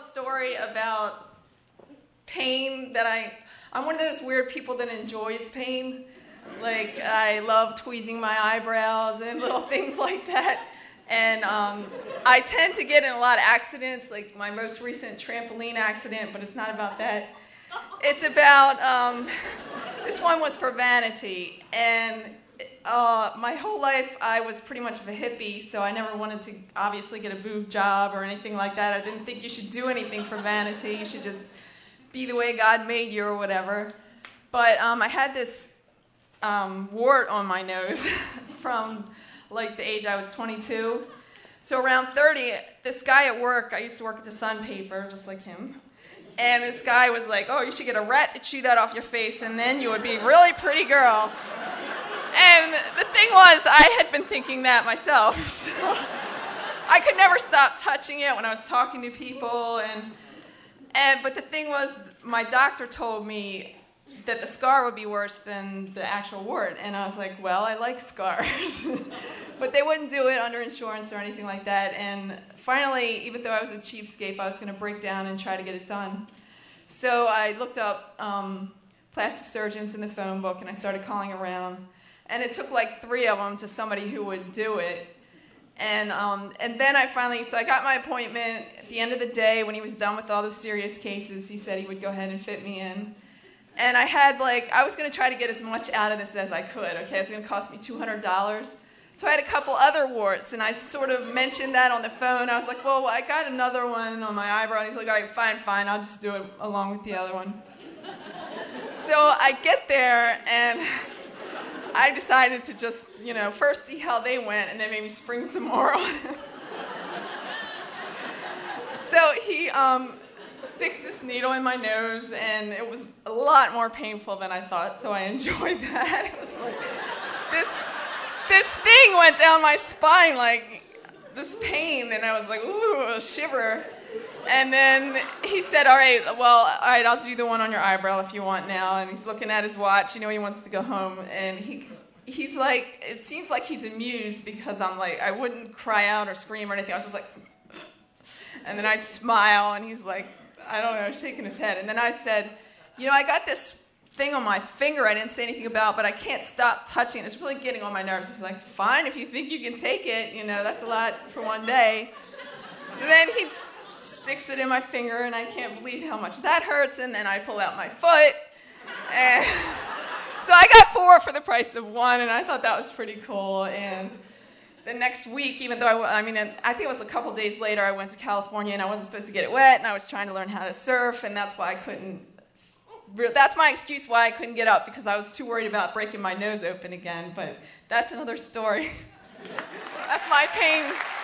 story about pain that I'm one of those weird people that enjoys pain. Like, I love tweezing my eyebrows and little things like that. And I tend to get in a lot of accidents, like my most recent trampoline accident, but it's not about that. It's about, this one was for vanity. And my whole life I was pretty much of a hippie, so I never wanted to obviously get a boob job or anything like that. I didn't think you should do anything for vanity. You should just be the way God made you or whatever. But I had this wart on my nose from like the age I was 22. So around 30, this guy at work, I used to work at the Sun paper, just like him, and this guy was like, oh, you should get a rat to chew that off your face, and then you would be a really pretty girl. And the thing was, I had been thinking that myself, so I could never stop touching it when I was talking to people, but the thing was, my doctor told me that the scar would be worse than the actual wart. And I was like, well, I like scars. But they wouldn't do it under insurance or anything like that. And finally, even though I was a cheapskate, I was going to break down and try to get it done. So I looked up plastic surgeons in the phone book, and I started calling around. And it took like 3 of them to somebody who would do it. And then so I got my appointment. At the end of the day, when he was done with all the serious cases, he said he would go ahead and fit me in. And I was going to try to get as much out of this as I could, okay? It's going to cost me $200. So I had a couple other warts, and I sort of mentioned that on the phone. I was like, well, I got another one on my eyebrow. And he's like, all right, fine, I'll just do it along with the other one. So I get there, and I decided to just, first see how they went, and then maybe spring some more on them. So he sticks this needle in my nose, and it was a lot more painful than I thought, so I enjoyed that. It was like, this thing went down my spine, like this pain, and I was like, ooh, a shiver. And then he said, all right, I'll do the one on your eyebrow if you want now. And he's looking at his watch, he wants to go home, and he's like, it seems like he's amused because I'm like, I wouldn't cry out or scream or anything. I was just like, and then I'd smile, and he's like, I don't know, shaking his head. And then I said, I got this thing on my finger I didn't say anything about, but I can't stop touching it. It's really getting on my nerves. He's like, fine, if you think you can take it, that's a lot for one day. So then he sticks it in my finger, and I can't believe how much that hurts, and then I pull out my foot. And so I got 4 for the price of 1, and I thought that was pretty cool. And the next week, even though I think it was a couple days later, I went to California, and I wasn't supposed to get it wet, and I was trying to learn how to surf, and that's why that's my excuse why I couldn't get up, because I was too worried about breaking my nose open again, but that's another story. That's my pain.